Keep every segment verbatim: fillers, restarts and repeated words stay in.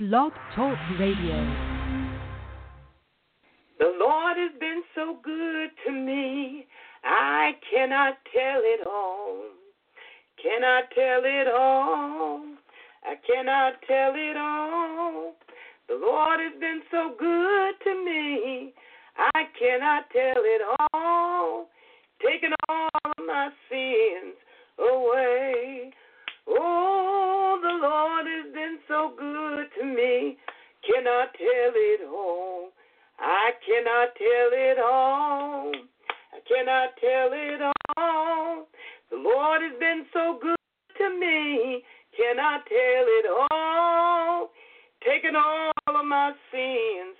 Blog Talk Radio. The Lord has been so good to me, I cannot tell it all. Cannot tell it all. I cannot tell it all. The Lord has been so good to me, I cannot tell it all. Taking all of my sins away. Oh, the Lord has been so good to me, cannot tell it all. I cannot tell it all. I cannot tell it all. The Lord has been so good to me, cannot tell it all. Taking all of my sins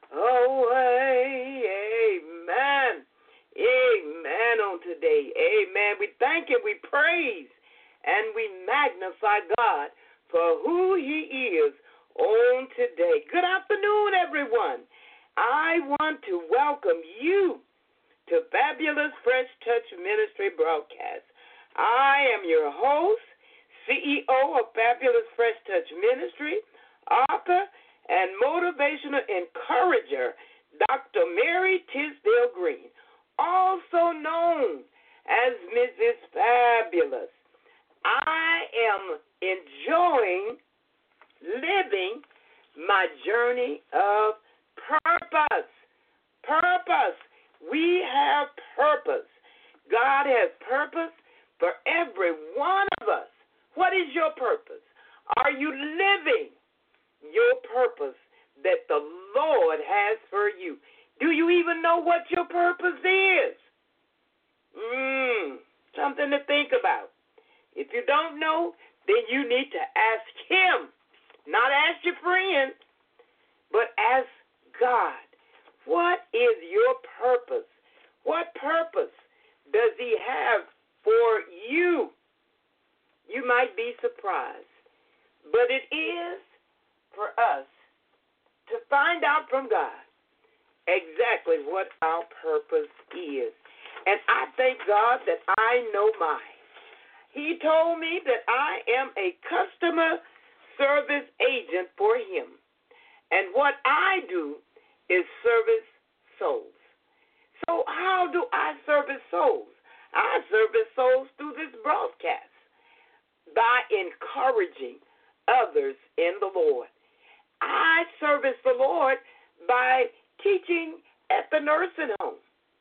away. Amen. Amen on today. Amen. We thank and we praise and we magnify God for who he is on today. Good afternoon, everyone. I want to welcome you to Fabulous Fresh Touch Ministry broadcast. I am your host, C E O of Fabulous Fresh Touch Ministry, author and motivational encourager, Doctor Mary Tisdale Green, also known as Missus Fabulous. I am enjoying living my journey of purpose. Purpose. We have purpose. God has purpose for every one of us. What is your purpose? Are you living your purpose that the Lord has for you? Do you even know what your purpose is? Mm, something to think about. If you don't know, then you need to ask him. Not ask your friend, but ask God. What is your purpose? What purpose does he have for you? You might be surprised, but it is for us to find out from God exactly what our purpose is. And I thank God that I know mine. He told me that I am a customer service agent for him. And what I do is service souls. So how do I service souls? I service souls through this broadcast by encouraging others in the Lord. I service the Lord by teaching at the nursing home.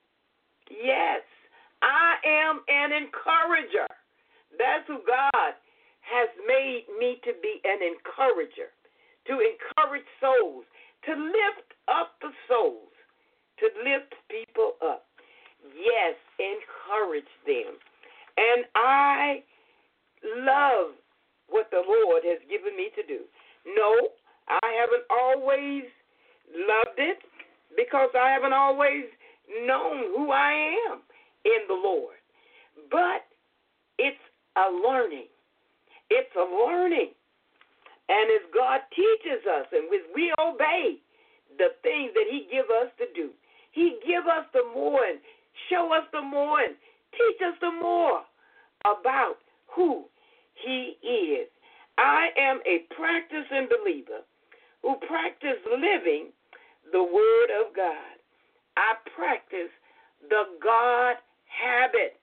Yes, I am an encourager. That's who God has made me to be, an encourager, to encourage souls, to lift up the souls, to lift people up. Yes, encourage them. And I love what the Lord has given me to do. No, I haven't always loved it because I haven't always known who I am in the Lord. But it's a learning. It's a learning. And as God teaches us and as we obey the things that he give us to do, he give us the more and show us the more and teach us the more about who he is. I am a practicing believer who practice living the word of God. I practice the God habit.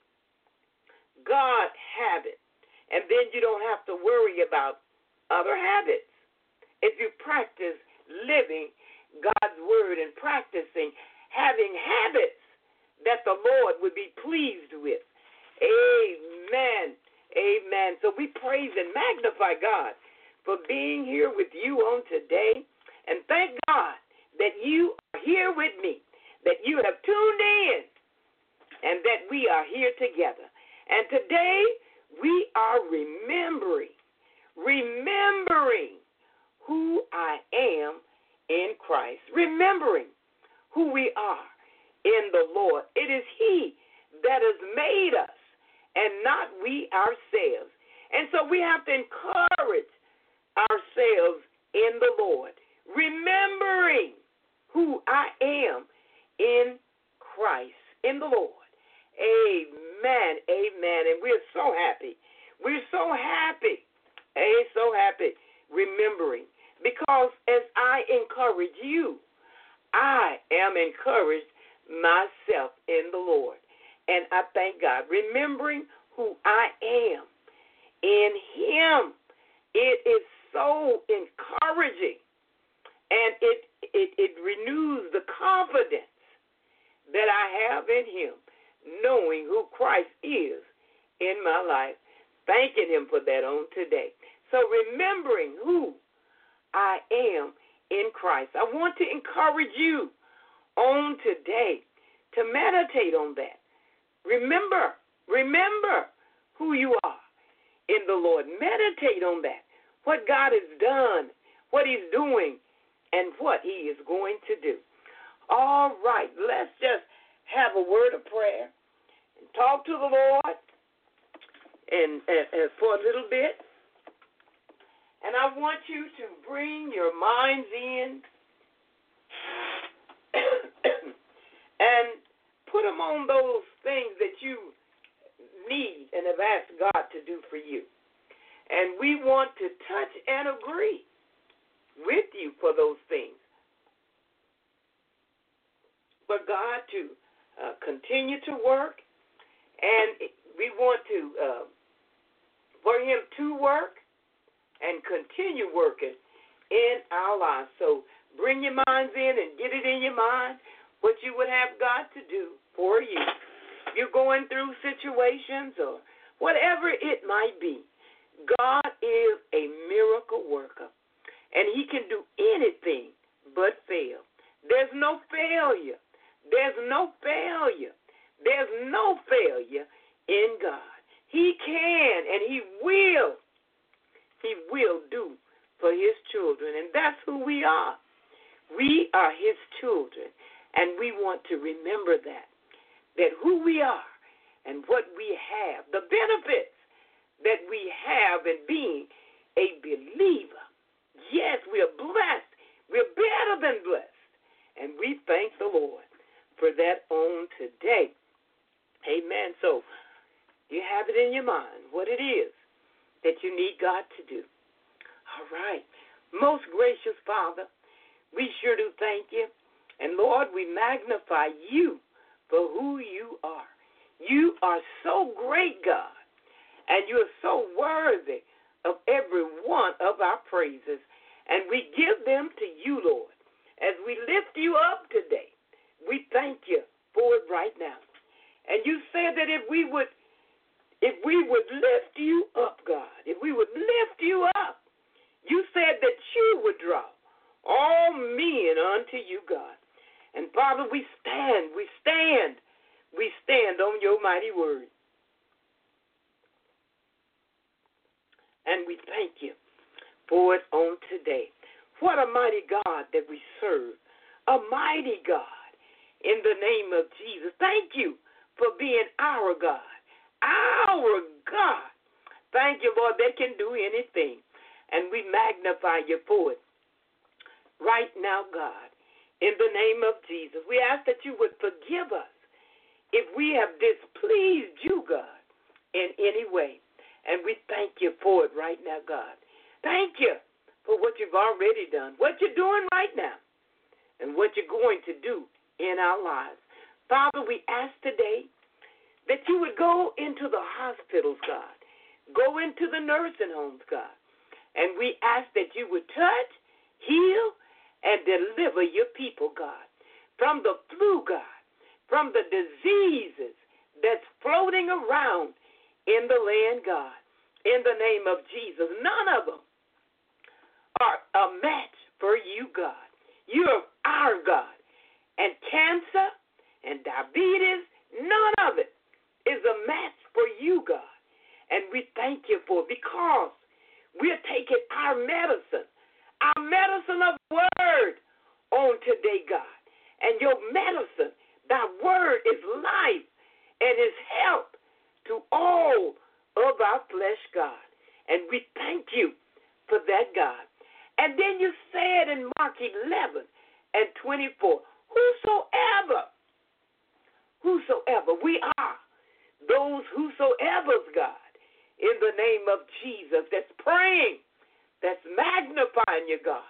God habit. And then you don't have to worry about other habits. If you practice living God's word and practicing having habits that the Lord would be pleased with. Amen. Amen. So we praise and magnify God for being here with you on today. And thank God that you are here with me, that you have tuned in, and that we are here together. And today we are remembering, remembering who I am in Christ, remembering who we are in the Lord. It is he that has made us and not we ourselves. And so we have to encourage ourselves in the Lord, remembering who I am in Christ, in the Lord. Amen, amen. And we're so happy. We're so happy. Hey, so happy remembering. Because because as I encourage you, I am encouraged myself in the Lord. And I thank God. Remembering who I am in Him, it is so encouraging. And it, it, it renews the confidence that I have in Him, knowing who Christ is in my life. Thanking Him for that on today. So remembering who I am in Christ. I want to encourage you on today to meditate on that. Remember, remember who you are in the Lord. Meditate on that, what God has done, what He's doing, and what He is going to do. All right, let's just have a word of prayer and talk to the Lord and, and, and for a little bit. And I want you to bring your minds in and put them on those things that you need and have asked God to do for you. And we want to touch and agree with you for those things. For God to uh, continue to work, and we want to, uh, for Him to work and continue working in our lives. So bring your minds in and get it in your mind what you would have God to do for you. You're going through situations or whatever it might be. God is a miracle worker, and He can do anything but fail. There's no failure. There's no failure. There's no failure in God. He can and He will. He will do for His children, and that's who we are. We are His children, and we want to remember that, that who we are and what we have, the benefits that we have in being a believer. Yes, we are blessed. We're better than blessed, and we thank the Lord for that on today. Amen. So you have it in your mind what it is that you need God to do. All right. Most gracious Father, we sure do thank you. And Lord, we magnify you for who you are. You are so great, God, and you are so worthy of every one of our praises. And we give them to you, Lord. As we lift you up today, we thank you for it right now. And you said that if we would If we would lift you up, God, if we would lift you up, you said that you would draw all men unto you, God. And Father, we stand, we stand, we stand on your mighty word. And we thank you for it on today. What a mighty God that we serve, a mighty God in the name of Jesus. Thank you for being our God. Our God. Thank you, Lord, they can do anything. And we magnify you for it. Right now, God, in the name of Jesus, we ask that you would forgive us if we have displeased you, God, in any way. And we thank you for it right now, God. Thank you for what you've already done, what you're doing right now, and what you're going to do in our lives. Father, we ask today that you would go into the hospitals, God. Go into the nursing homes, God. And we ask that you would touch, heal, and deliver your people, God, from the flu, God, from the diseases that's floating around in the land, God, in the name of Jesus. None of them are a match for you, God. You're our God. And cancer and diabetes, none of it is a match for you, God. And we thank you for it because we're taking our medicine, our medicine of word on today, God. And your medicine, thy word is life and is health to all of our flesh, God. And we thank you for that, God. And then you said in Mark eleven and twenty-four, whosoever, whosoever, we are those whosoever's, God, in the name of Jesus, that's praying, that's magnifying you, God,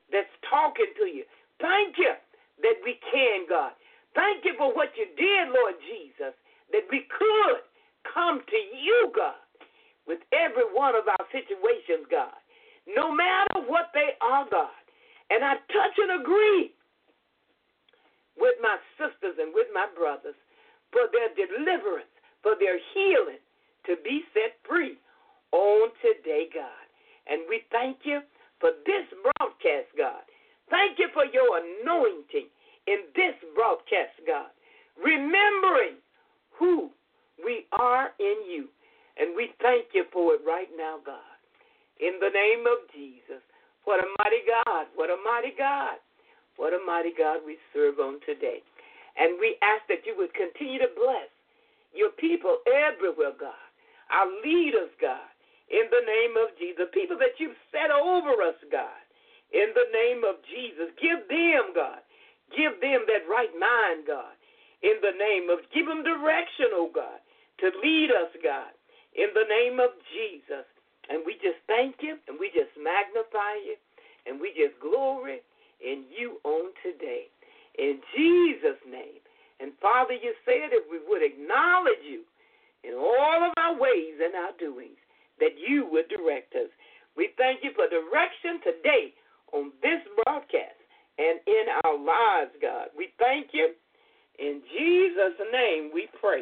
that's talking to you. Thank you that we can, God. Thank you for what you did, Lord Jesus, that we could come to you, God, with every one of our situations, God, no matter what they are, God. And I touch and agree with my sisters and with my brothers for their deliverance, for their healing, to be set free on today, God. And we thank you for this broadcast, God. Thank you for your anointing in this broadcast, God, remembering who we are in you. And we thank you for it right now, God. In the name of Jesus. What a mighty God. What a mighty God. What a mighty God we serve on today. And we ask that you would continue to bless your people everywhere, God. Our leaders, God. In the name of Jesus. People that you've set over us, God. In the name of Jesus. Give them, God. Give them that right mind, God. In the name of, give them direction, oh God, to lead us, God. In the name of Jesus. And we just thank you, and we just magnify you, and we just glory in you on today. In Jesus' name. And Father, you said if we would acknowledge you in all of our ways and our doings, that you would direct us. We thank you for direction today on this broadcast and in our lives, God. We thank you. In Jesus' name we pray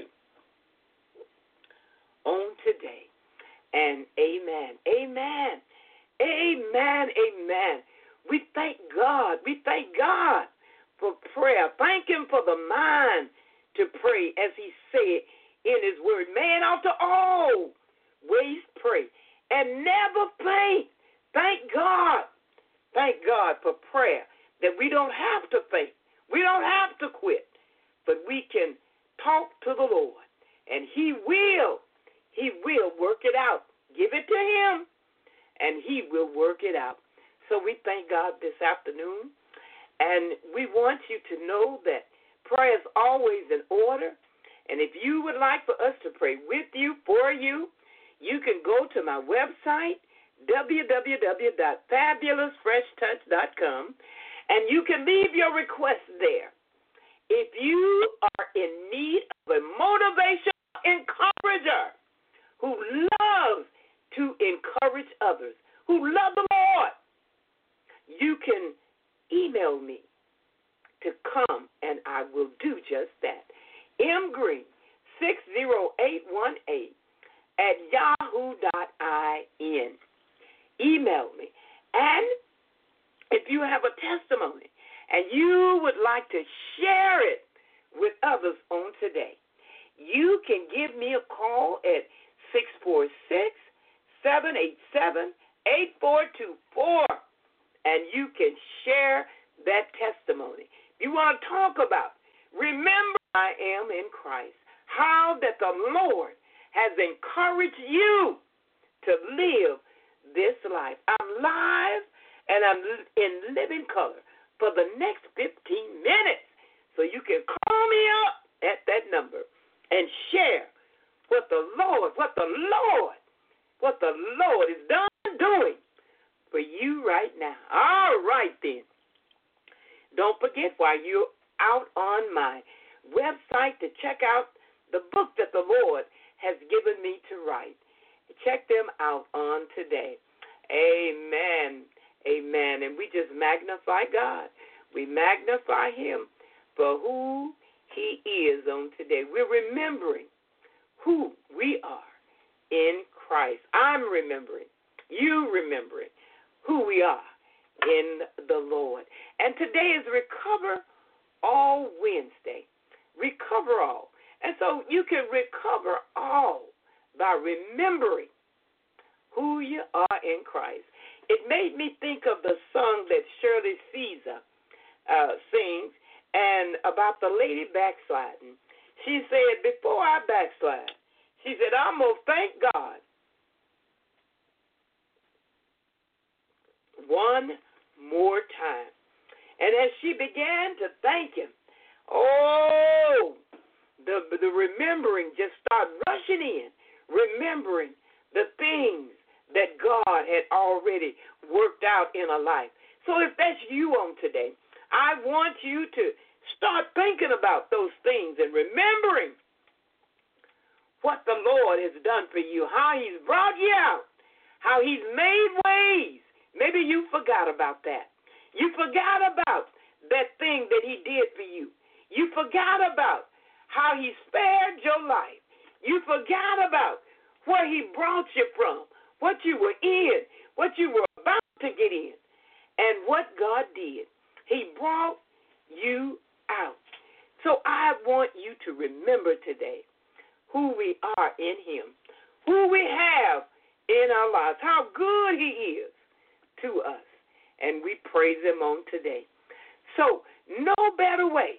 on today. And amen. Amen. Amen. Amen. We thank God. We thank God for prayer. Thank him for the mind to pray, as he said in his word. Man ought to always pray and never faint. Thank God. Thank God for prayer, that we don't have to faint. We don't have to quit, but we can talk to the Lord, and he will, he will work it out. Give it to him, and he will work it out. So we thank God this afternoon, and we want you to know that prayer is always in order, and if you would like for us to pray with you, for you, you can go to my website, w w w dot fabulous fresh touch dot com, and you can leave your request there. If you are in need of a motivational encourager who loves to encourage others, who love the Lord, you can email me to come, and I will do just that. M Green six zero eight one eight at yahoo dot in. Email me. And if you have a testimony and you would like to share it with others on today, you can give me a call at six four six, seven eight seven, eight four two four, and you can share that testimony. If you want to talk about, remember I am in Christ, how that the Lord has encouraged you to live this life. I'm live and I'm in living color for the next fifteen minutes. So you can call me up at that number and share what the Lord, what the Lord, what the Lord is done doing for you right now. All right then. Don't forget, while you're out on my website, to check out the book that the Lord has given me to write. Check them out on today. Amen. Amen. And we just magnify God. We magnify him for who he is on today. We're remembering who we are in Christ. I'm remembering, you remembering who we are in the Lord. And today is Recover All Wednesday. Recover all. And so you can recover all by remembering who you are in Christ. It made me think of the song that Shirley Caesar uh, sings, and about the lady backsliding. She said, before I backslide, she said, I'm going to thank God one more time. And as she began to thank him, oh, the, the remembering just started rushing in, remembering the things that God had already worked out in her life. So if that's you on today, I want you to start thinking about those things and remembering what the Lord has done for you, how he's brought you out, how he's made ways. Maybe you forgot about that. You forgot about that thing that he did for you. You forgot about how he spared your life. You forgot about where he brought you from, what you were in, what you were about to get in, and what God did. He brought you out. So I want you to remember today who we are in him, who we have in our lives, how good he is to us. And we praise him on today. So no better way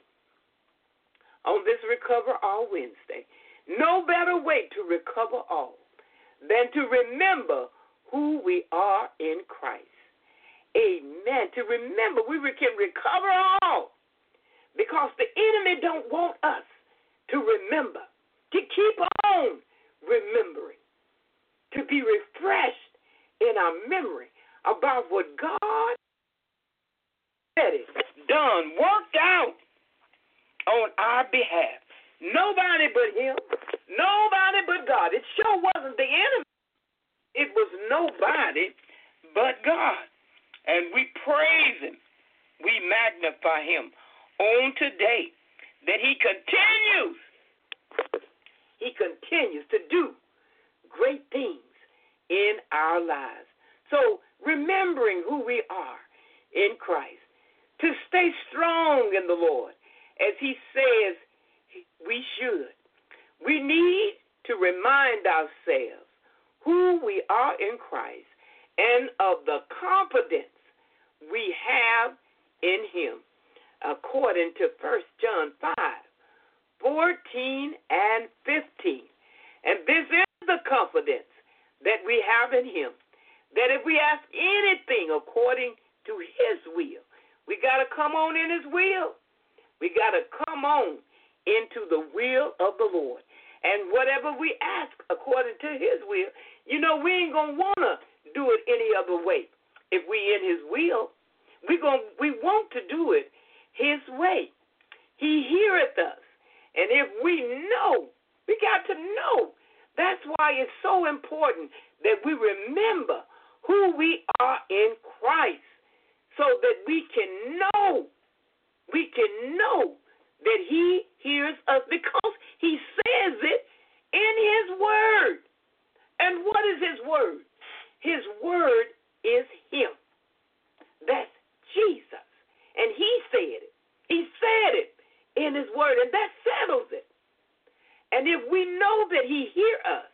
on this Recover All Wednesday, no better way to recover all than to remember who we are in Christ. Amen. To remember we can recover all because the enemy don't want us to remember, to keep on remembering, to be refreshed in our memory about what God said it, done, worked out on our behalf. Nobody but him, nobody but God. It sure wasn't the enemy. It was nobody but God. And we praise him. We magnify him on today that he continues. He continues to do great things in our lives. So remembering who we are in Christ, to stay strong in the Lord, as he says we should. We need to remind ourselves who we are in Christ and of the confidence we have in him, according to First John five, fourteen and fifteen. And this is the confidence that we have in him, that if we ask anything according to his will, we got to come on in his will. We got to come on into the will of the Lord. And whatever we ask according to his will, you know, we ain't going to want to do it any other way. If we in his will, we going we want to do it his way. He heareth us. And if we know, we got to know. That's why it's so important that we remember who we are in Christ, so that we can know, we can know that he hears us because he says it in his word. And what is his word? His word is him. That's Jesus. And he said it. He said it in his word, and that settles it. And if we know that he hears us,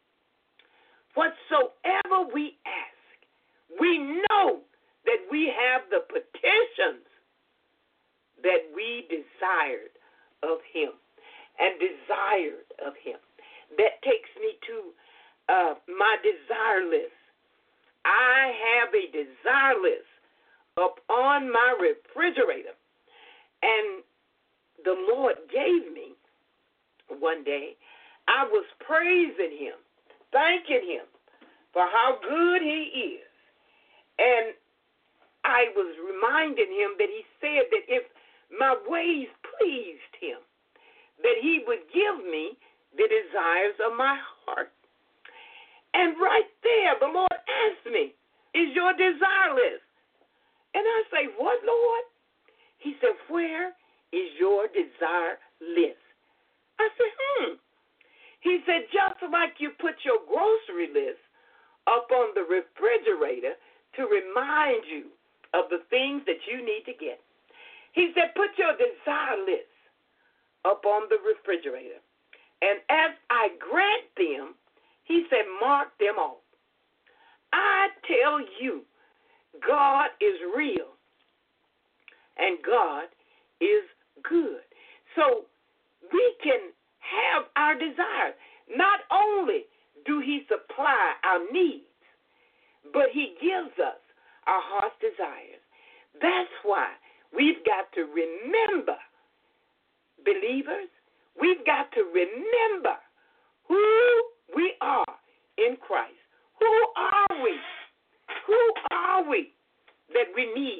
whatsoever we ask, we know that we have the petitions that we desired of him and desired of him. That takes me to uh, my desire list. I have a desire list up on my refrigerator. And the Lord gave me one day. I was praising him, thanking him for how good he is. And I was reminding him that he said that if my ways pleased him, that he would give me the desires of my heart. And right there, the Lord asked me, is your desire list? And I say, what, Lord? He said, where is your desire list? I said, hmm. He said, just like you put your grocery list up on the refrigerator to remind you of the things that you need to get. He said, put your desire list up on the refrigerator. And as I grant them, he said, mark them off. I tell you, God is real and God is good. So we can have our desires. Not only do he supply our needs, but he gives us our heart's desires. That's why we've got to remember, believers, we've got to remember who we are in Christ. Who are we? Who are we that we need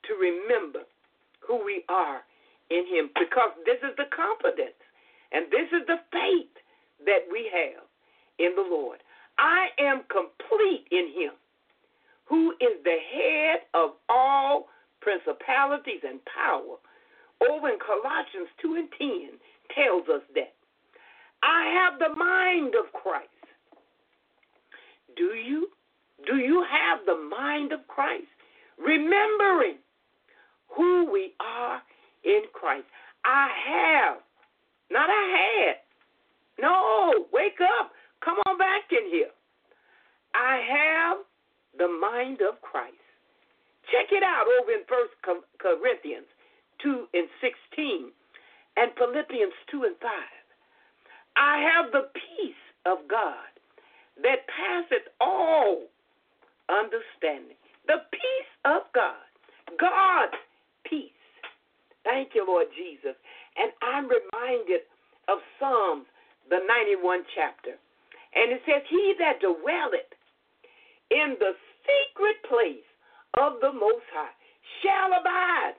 to remember who we are in him, because this is the confidence and this is the faith that we have in the Lord. I am complete in him, who is the head of all principalities and power. Over in Colossians two and ten tells us that. I have the mind of Christ. Do you? Do you have the mind of Christ? Remembering who we are in Christ. I have, not I had. No, wake up. Come on back in here. I have the mind of Christ. Check it out over in First Corinthians two and sixteen and Philippians two and five. I have the peace of God that passeth all understanding. The peace of God. God's peace. Thank you, Lord Jesus. And I'm reminded of Psalms, the ninety-first chapter. And it says, he that dwelleth in the secret place of the Most High shall abide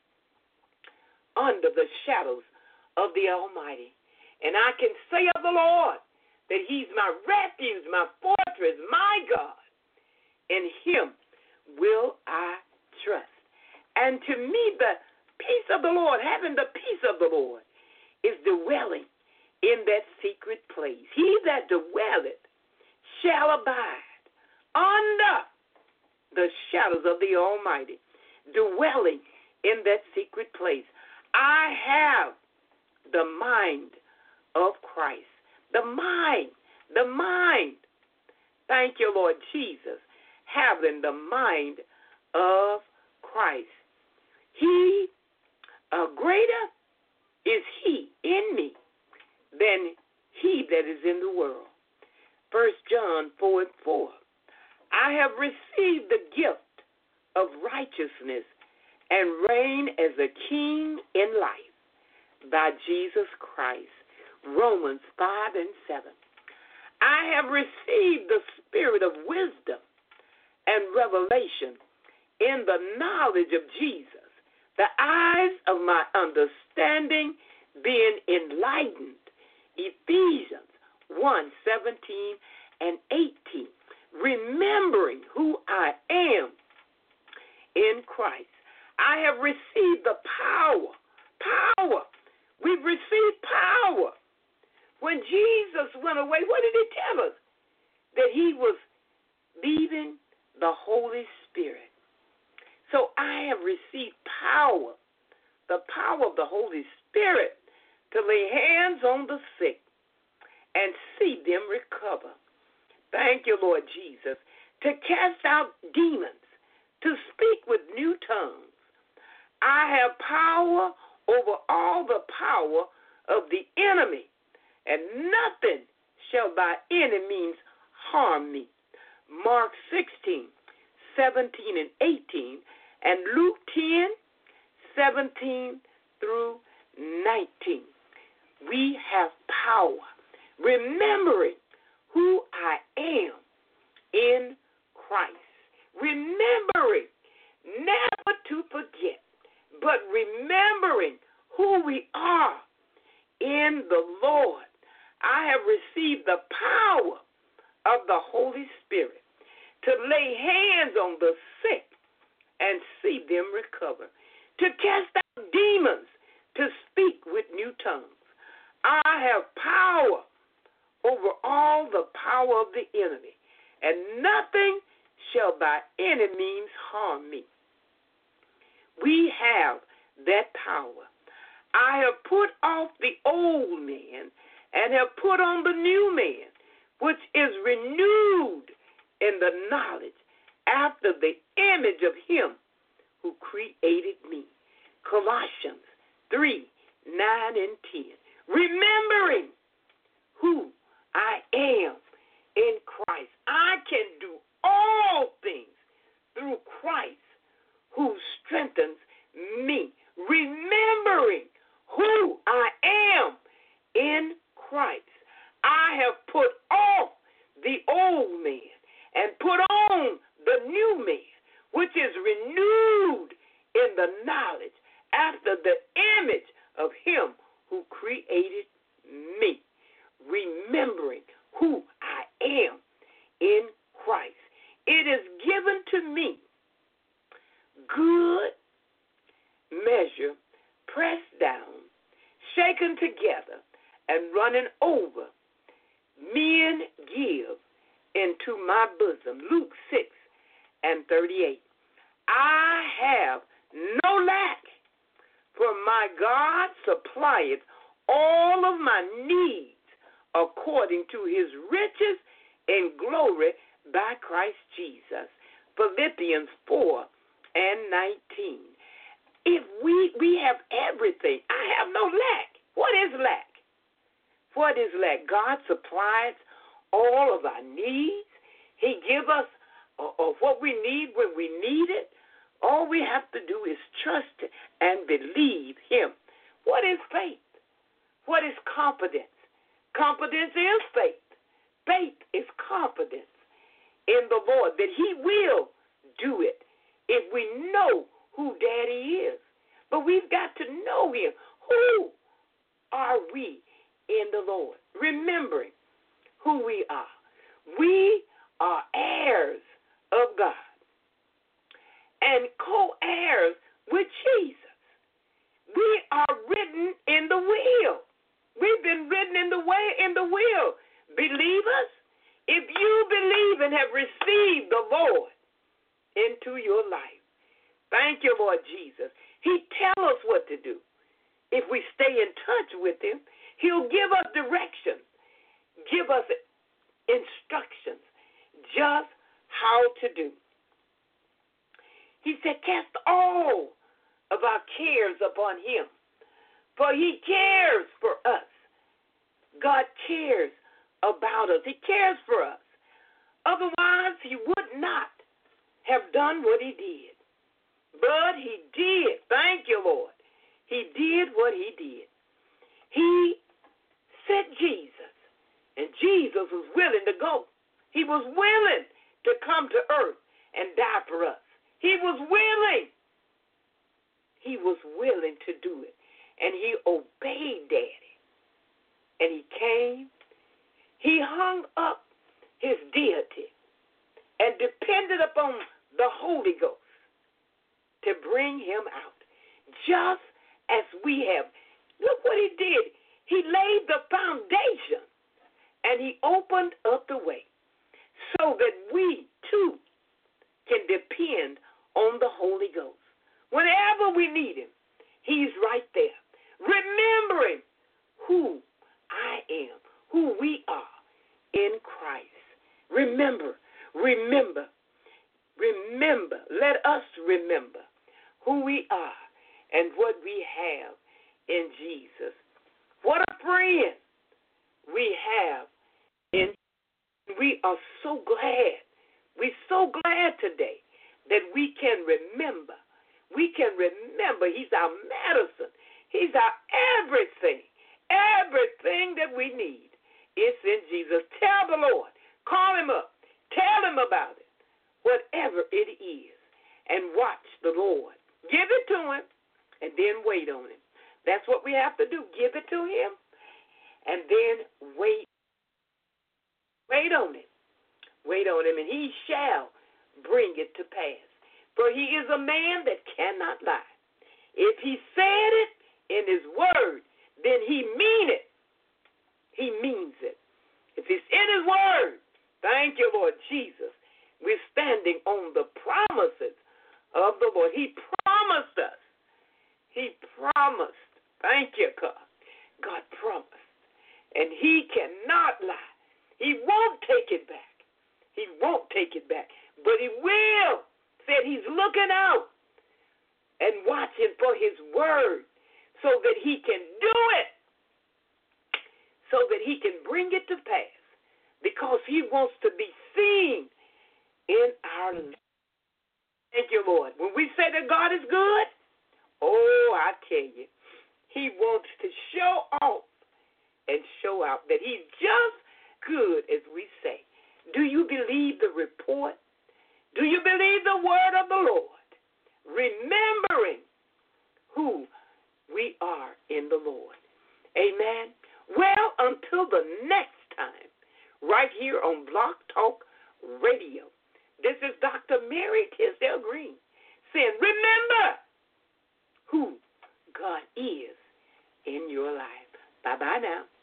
under the shadows of the Almighty. And I can say of the Lord that he's my refuge, my fortress, my God. In him will I trust. And to me, the peace of the Lord, having the peace of the Lord, is dwelling in that secret place. He that dwelleth shall abide under the shadows of the Almighty, dwelling in that secret place. I have the mind of Christ. The mind, the mind. Thank you, Lord Jesus, having the mind of Christ. He, uh, greater is he in me than he that is in the world. First John four and four. I have received the gift of righteousness and reign as a king in life by Jesus Christ. Romans five and seven. I have received the spirit of wisdom and revelation in the knowledge of Jesus, the eyes of my understanding being enlightened. Ephesians one, seventeen and eighteen. Remembering who I am in Christ. I have received the power. Power. We've received power. When Jesus went away, what did he tell us? That he was leaving the Holy Spirit. So I have received power, the power of the Holy Spirit, to lay hands on the sick and see them recover. Thank you, Lord Jesus. To cast out demons, to speak with new tongues. I have power over all the power of the enemy, and nothing shall by any means harm me. Mark sixteen, seventeen and eighteen, and Luke ten, seventeen through nineteen. We have power, remembering who I am in Christ. Remembering, never to forget, but remembering who we are in the Lord. I have received the power of the Holy Spirit to lay hands on the sick and see them recover, to cast out demons, to speak with new tongues. I have power over all the power of the enemy, and nothing shall by any means harm me. We have that power. I have put off the old man and have put on the new man, which is renewed in the knowledge after the image of him who created me. Colossians three, nine and ten. Remembering who I am in Christ. I can do all things through Christ who strengthens me. Remembering who I am in Christ. I have put off the old man and put on the new man, which is renewed in the knowledge after the image of him who created me, remembering who I am in Christ. It is given to me good measure, pressed down, shaken together, and running over, men give into my bosom. Luke six and thirty-eight. I have no lack, for my God supplieth all of my needs according to his riches in glory by Christ Jesus. Philippians four and nineteen. If we, we have everything, I have no lack. What is lack? What is lack? God supplies all of our needs. He gives us uh, uh, what we need when we need it. All we have to do is trust and believe him. What is faith? What is confidence? Confidence is faith. Faith is confidence in the Lord that he will do it if we know who Daddy is. But we've got to know him. Who are we in the Lord? Remembering who we are. We are heirs of God and co-heirs with Jesus. We are written in the will. We've been written in the way in the will. Believers, if you believe and have received the Lord into your life, thank you, Lord Jesus. He tells us what to do. If we stay in touch with him, he'll give us direction, give us instructions, just how to do. He said, cast all of our cares upon him, for he cares for us. God cares about us. He cares for us. Otherwise, he would not have done what he did. But he did. Thank you, Lord. He did what he did. He sent Jesus, and Jesus was willing to go. He was willing to come to earth and die for us. He was willing. He was willing to do it. And he obeyed Daddy. And he came. He hung up his deity and depended upon the Holy Ghost to bring him out. Just as we have. Look what he did. He laid the foundation and he opened up the way so that we too can depend on the Holy Ghost. Whenever we need him, he's right there. Remembering who I am, who we are in Christ. Remember, remember, remember. Let us remember who we are and what we have in Jesus. What a friend we have in Jesus. We are so glad. We're so glad today that we can remember. We can remember he's our medicine. He's our everything. Everything that we need is in Jesus. Tell the Lord. Call him up. Tell him about it. Whatever it is. And watch the Lord. Give it to him and then wait on him. That's what we have to do. Give it to him and then wait. Wait on him. Wait on him and he shall bring it to pass. For he is a man that cannot lie. If he said it in his word, then he mean it. He means it. If it's in his word, thank you, Lord Jesus. We're standing on the promises of the Lord. He promised us. He promised. Thank you, God. God promised. And he cannot lie. He won't take it back. He won't take it back. But he will. Said he's looking out and watching for his word so that he can do it. So that he can bring it to pass. Because he wants to be seen in our life. Thank you, Lord. When we say that God is good, oh, I tell you, he wants to show off and show out that he's just good as we say. Do you believe the report? Do you believe the word of the Lord? Remembering the Lord. Amen. Well, until the next time, right here on Blog Talk Radio, this is Doctor Mary Tisdale Green saying, remember who God is in your life. Bye-bye now.